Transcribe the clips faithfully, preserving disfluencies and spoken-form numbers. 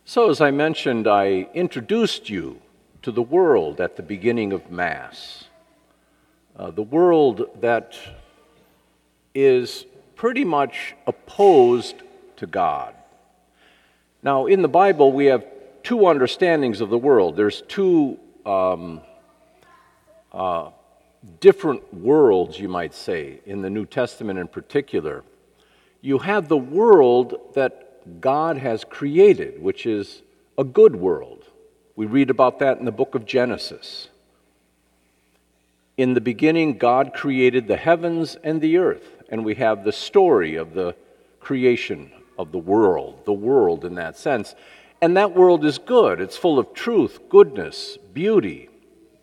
So, as I mentioned, I introduced you to the world at the beginning of Mass. Uh, the world that is pretty much opposed to God. Now, in the Bible, we have two understandings of the world. There's two um, uh, different worlds, you might say, in the New Testament in particular. You have the world that God has created, which is a good world. We read about that in the book of Genesis. In the beginning, God created the heavens and the earth, and we have the story of the creation of the world, the world in that sense. And that world is good. It's full of truth, goodness, beauty.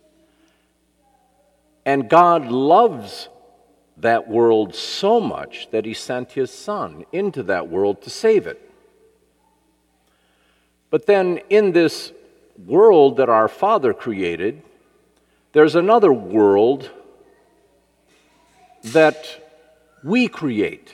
And God loves that world so much that He sent His Son into that world to save it. But then in this world that our Father created, there's another world that we create.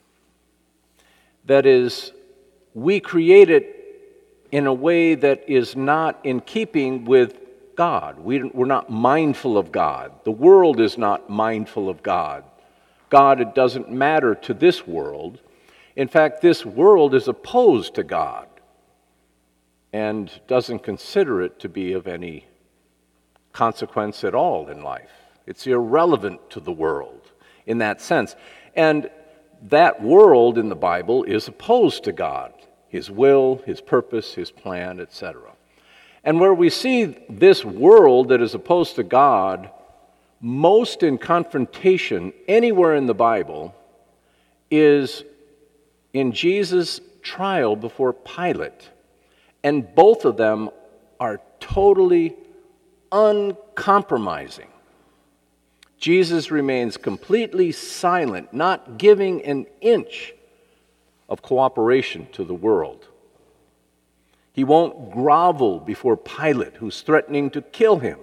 That is, we create it in a way that is not in keeping with God. We, we're not mindful of God. The world is not mindful of God. God, it doesn't matter to this world. In fact, this world is opposed to God and doesn't consider it to be of any consequence at all in life. It's irrelevant to the world in that sense. And that world in the Bible is opposed to God, His will, His purpose, His plan, et cetera. And where we see this world that is opposed to God most in confrontation anywhere in the Bible is in Jesus' trial before Pilate. And both of them are totally uncompromising. Jesus remains completely silent, not giving an inch of cooperation to the world. He won't grovel before Pilate, who's threatening to kill him.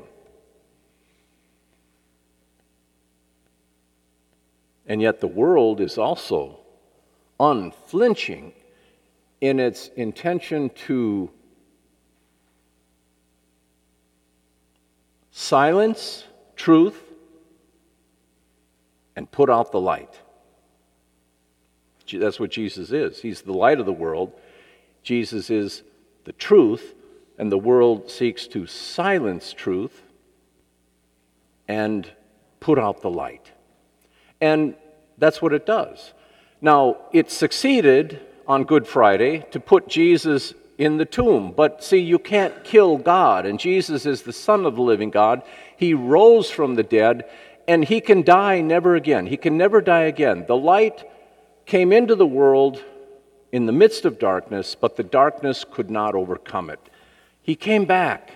And yet the world is also unflinching in its intention to silence truth and put out the light. That's what Jesus is. He's the light of the world. Jesus is the truth, and the world seeks to silence truth and put out the light. And that's what it does. Now, it succeeded on Good Friday to put Jesus in the tomb. But see, you can't kill God, and Jesus is the Son of the living God. He rose from the dead, and He can die never again. He can never die again. The light came into the world in the midst of darkness, but the darkness could not overcome it. He came back.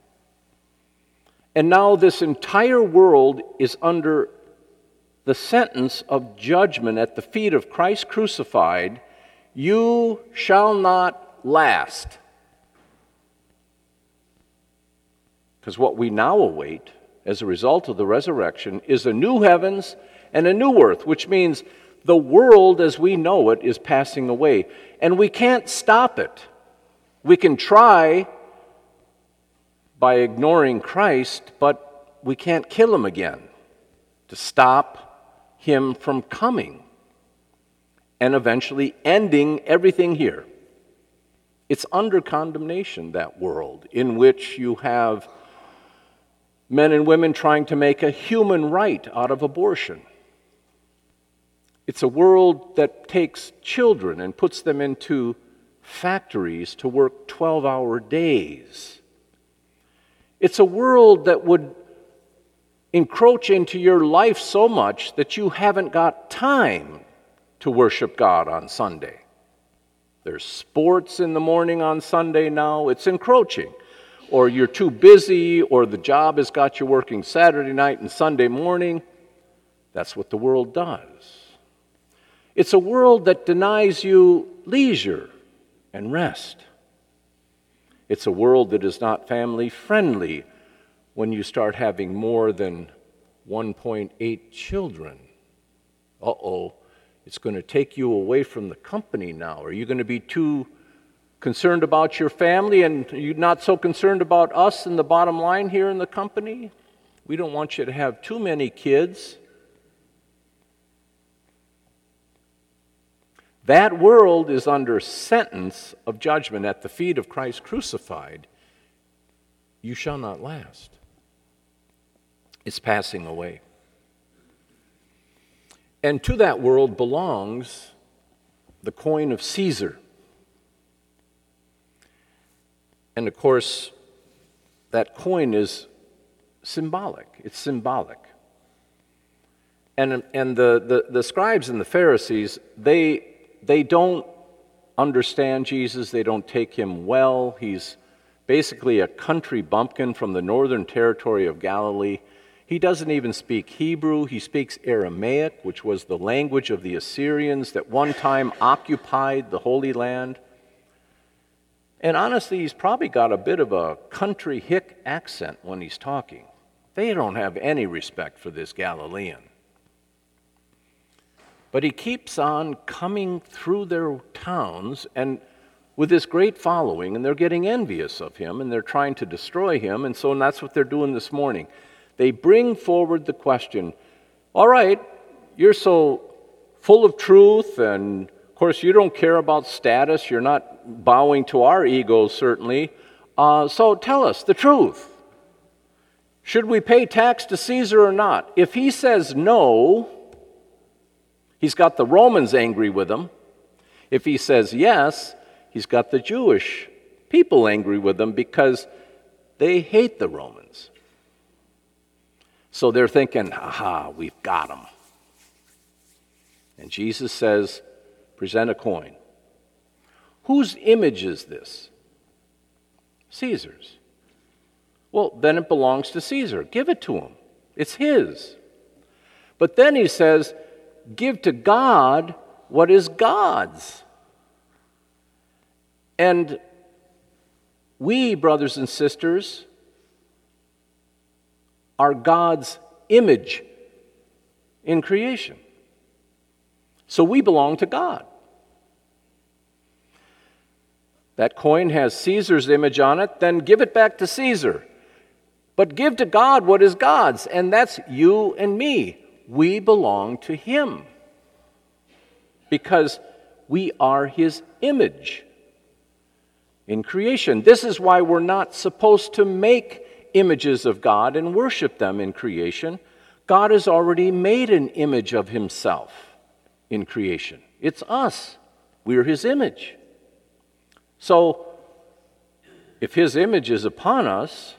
And now this entire world is under the sentence of judgment at the feet of Christ crucified. You shall not last. Because what we now await as a result of the resurrection is a new heavens and a new earth, which means the world as we know it is passing away. And we can't stop it. We can try by ignoring Christ, but we can't kill Him again to stop Him from coming and eventually ending everything here. It's under condemnation, that world, in which you have men and women trying to make a human right out of abortion. It's a world that takes children and puts them into factories to work twelve-hour days. It's a world that would encroach into your life so much that you haven't got time to worship God on Sunday. There's sports in the morning on Sunday now. It's encroaching. Or you're too busy, or the job has got you working Saturday night and Sunday morning. That's what the world does. It's a world that denies you leisure and rest. It's a world that is not family friendly when you start having more than one point eight children. Uh-oh, it's going to take you away from the company now. Are you going to be too concerned about your family and you're not so concerned about us and the bottom line here in the company? We don't want you to have too many kids. That world is under sentence of judgment at the feet of Christ crucified. You shall not last. It's passing away. And to that world belongs the coin of Caesar. And of course, that coin is symbolic. It's symbolic. And, and the, the, the scribes and the Pharisees, they, they don't understand Jesus. They don't take him well. He's basically a country bumpkin from the northern territory of Galilee. He doesn't even speak Hebrew. He speaks Aramaic, which was the language of the Assyrians that one time occupied the Holy Land. And honestly, he's probably got a bit of a country hick accent when he's talking. They don't have any respect for this Galilean. But he keeps on coming through their towns and with this great following, and they're getting envious of him, and they're trying to destroy him, and so that's what they're doing this morning. They bring forward the question, all right, you're so full of truth, and of course you don't care about status, you're not bowing to our egos certainly, uh, so tell us the truth. Should we pay tax to Caesar or not? If he says no, he's got the Romans angry with him. If he says yes, he's got the Jewish people angry with him because they hate the Romans. So they're thinking, aha, we've got him. And Jesus says, present a coin. Whose image is this? Caesar's. Well, then it belongs to Caesar. Give it to him. It's his. But then he says, give to God what is God's. And we, brothers and sisters, are God's image in creation. So we belong to God. That coin has Caesar's image on it, then give it back to Caesar. But give to God what is God's, and that's you and me. We belong to him because we are his image in creation. This is why we're not supposed to make images of God and worship them in creation. God has already made an image of himself in creation. It's us. We're his image. So, if his image is upon us,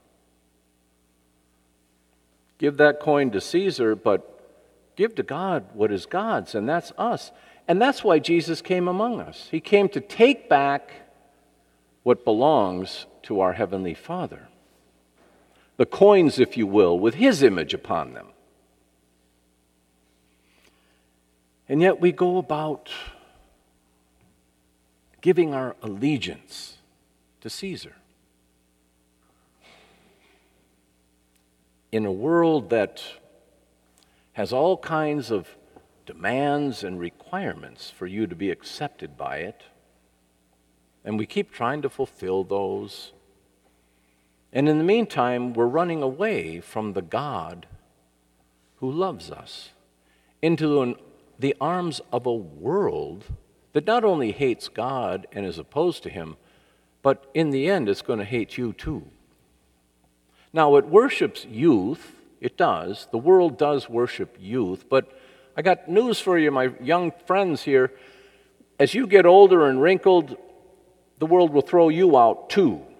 give that coin to Caesar, but give to God what is God's, and that's us. And that's why Jesus came among us. He came to take back what belongs to our Heavenly Father. The coins, if you will, with his image upon them. And yet we go about giving our allegiance to Caesar. In a world that has all kinds of demands and requirements for you to be accepted by it, and we keep trying to fulfill those. And in the meantime, we're running away from the God who loves us into an, the arms of a world that not only hates God and is opposed to him, but in the end it's going to hate you too. Now, it worships youth. It does. The world does worship youth. But I got news for you, my young friends here. As you get older and wrinkled, the world will throw you out too.